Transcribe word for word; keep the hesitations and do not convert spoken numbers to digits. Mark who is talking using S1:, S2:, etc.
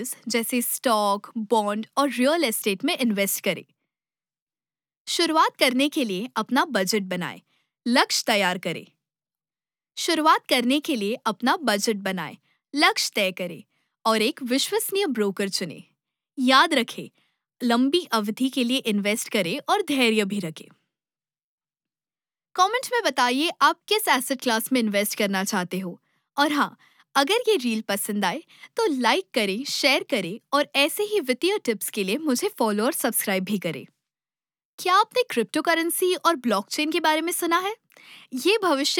S1: जैसे stock, bond और real estate में इन्वेस्ट करें। शुरुआत करने के लिए अपना बजट बनाएं, लक्ष्य तैयार करें। शुरुआत करने के लिए अपना बजट बनाएं, लक्ष्य तय करें और एक विश्वसनीय ब्रोकर चुनें। याद रखें, लंबी अवधि के लिए इन्वेस्ट करें और धैर्य भी रखें। कमेंट में बताइए आप किस एसेट क्लास में इन्वेस्ट करना चाहते हो। और हाँ, अगर ये रील पसंद आए तो लाइक करें, शेयर करें और ऐसे ही वित्तीय टिप्स के लिए मुझे फॉलो और सब्सक्राइब भी करें। क्या आपने क्रिप्टो करेंसी और ब्लॉकचेन के बारे में सुना है? ये भविष्य